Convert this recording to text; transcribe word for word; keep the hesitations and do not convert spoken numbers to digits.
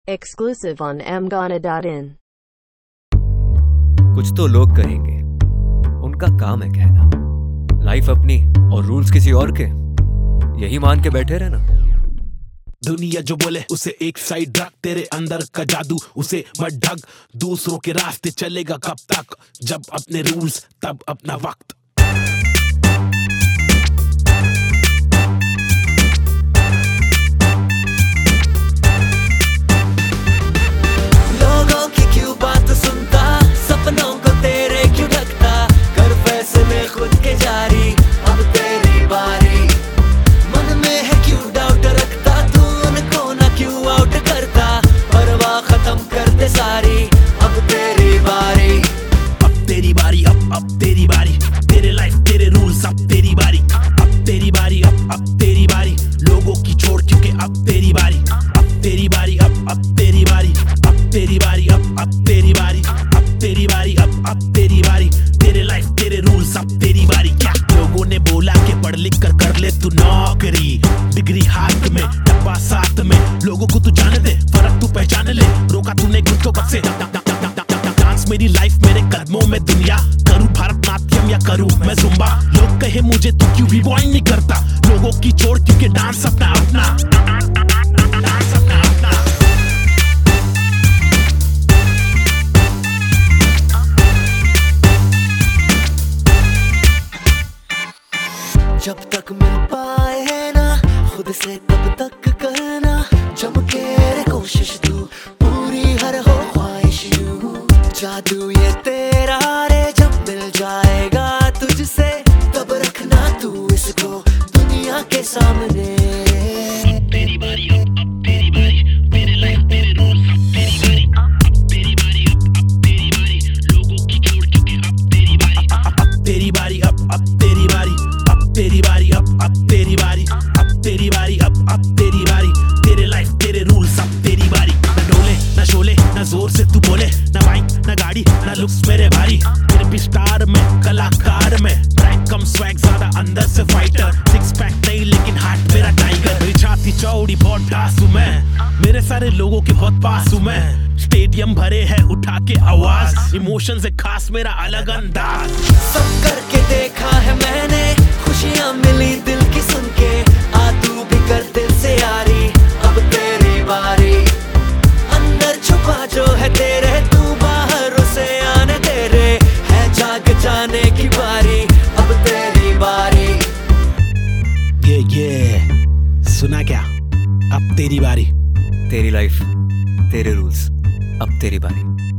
Exclusive on m ghana dot in. कुछ तो लोग कहेंगे, उनका काम है कहना, लाइफ अपनी और रूल्स किसी और के, यही मान के बैठे रहना। दुनिया जो बोले उसे एक साइड रख, तेरे अंदर का जादू उसे मत ढक। दूसरों के रास्ते चलेगा कब तक, जब अपने रूल्स तब अपना वक्त। लोगों की क्यों बात सुनता, सपनों को तेरे क्यों ढकता, कर फैसले खुद के जारी, अब तेरी बारी। मन में है क्यों डाउट रखता, तू उनको ना क्यों आउट करता, परवाह खत्म कर दे सारी, अब तेरी बारी। अब तेरी बारी, अब अब तेरी बारी, तेरे लाइफ तेरे रूल्स, अब तेरी बारी। अब तेरी बारी, अब अब तेरी बारी, लोगों की छोड़ क्योंकि अब तेरी बारी। अब तेरी बारी, अब अब तेरी बारी, अब तेरी बारी, अब अब तेरी बारी, अब तेरी बारी, अब अब तेरी बारी, तेरे लाइफ तेरे रूल्स, अब तेरी बारी। क्या लोगों ने बोला कि पढ़ लिख कर कर ले तू नौकरी, डिग्री हाथ में डब्बा साथ में, लोगों को तू जाने दे, फर्क तू पहचान ले, रोका तूने खुद को कब से। डांस मेरी लाइफ मेरे कदमों में दुनिया, करूं भारतनाट्यम या करूं मैं जुम्बा, लोग कहे मुझे तू क्यों रिवाइंड नहीं करता, लोगों की छोड़ क्योंकि डांस अपना अपना, डांस अपना अपना। जब तक मिल पाए है ना खुद से तब तक करना, जम के रे कोशिश तू पूरी हर हो ख्वाहिश यूं, जादू ये तेरा रे, जब मिल जाएगा तुझसे तब रखना तू इसको दुनिया के सामने। तेरी बारी, अब तेरी बारी, तेरे लाइफ तेरे रूल्स, अब तेरी बारी। अब तेरी बारी, अब अब तेरी बारी, लोगों की छोड़ चुके अब तेरी बारी। अब तेरी बारी, अब अब तेरी बारी, अब तेरी बारी, अब अब तेरी बारी, अब तेरी बारी, अब अब तेरी बारी, तेरे लाइफ तेरे रूल्स, अब तेरी बारी। ना डोले ना शोले ना जोर से तू बोले, ना बाइक ना गाड़ी ना लुक्स मेरे भारी, फिर भी स्टार में कलाकार में, ट्रैक कम स्वैग ज्यादा अंदर से फाइटर, सिक्स पैक नहीं लेकिन हार्ट मेरा टाइगर, मेरी छाती चौड़ी बहुत ढास हूं मैं, मेरे सारे लोगों के बहुत पास हूं मैं, स्टेडियम भरे हैं उठा के आवाज, इमोशंस है खास मेरा अलग अंदाज। सब करके देखा है मैंने, खुशियां मिली दिल की सुन के, आ तू भी कर दिल से यारी, अब तेरी बारी। अंदर छुपा जो है तेरे, तू बाहर उसे आने दे रे, है जाग जाने की बारी, अब तेरी बारी। ये ये सुना क्या, अब तेरी बारी। तेरी लाइफ तेरे रूल्स, अब तेरी बारी।